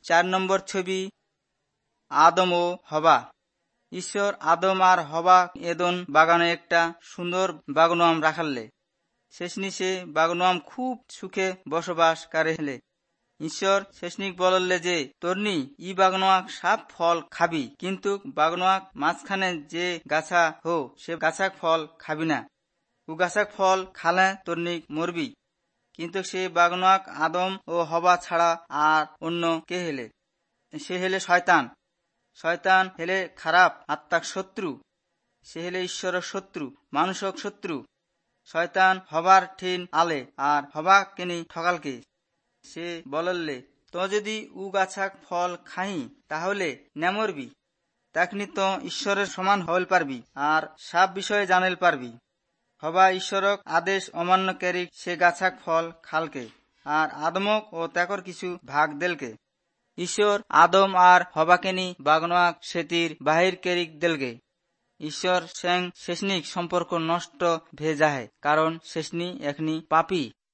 4 নম্বর ছবি আদম ও হবা। ঈশ্বর আদম আর হবা এদন বাগানে একটা সুন্দর বাগনাম রাখালে। শেষনি সে বাগনাম খুব সুখে বসবাস করে হেলে। ঈশ্বর শেষনিক বললে যে তর্নি ই বাগনোয়াক সব ফল খাবি, কিন্তু বাগনোয়াক মাঝখানে যে গাছা হো সে গাছাক ফল খাবি না। ও গাছাক ফল খালে তর্নিক মরবি। কিন্তু সে বাগনোয়াক আদম ও হবা ছাড়া আর অন্য কে হেলে? সে হেলে শয়তান। শয়তান হেলে খারাপ আত্মাক শত্রু। সে হেলে ঈশ্বরের শত্রু, মানুষক শত্রু। শয়তান হবার ঠিন আলে আর হবা কেনি ঠকালকে। সে বললে তো যদি উ গাছাক ফল খাই তাহলে নেমরবি, তখনই তো ঈশ্বরের সমান হইল পারবি আর সব বিষয়ে জানিল পারবি। হবা ঈশ্বরক আদেশ অমান্যকারী সে গাছাক ফল খালকে আর আদমক ও তাকর কিছু ভাগ দেলকে। ঈশ্বর আদম আর হবাকেনি বাগনোয়াক সেতির বাহির কেরিক দেলগে। ঈশ্বর স্যাং শেষনিক সম্পর্ক নষ্ট ভে যাহে, কারণ শেষনি এখনি পাপী।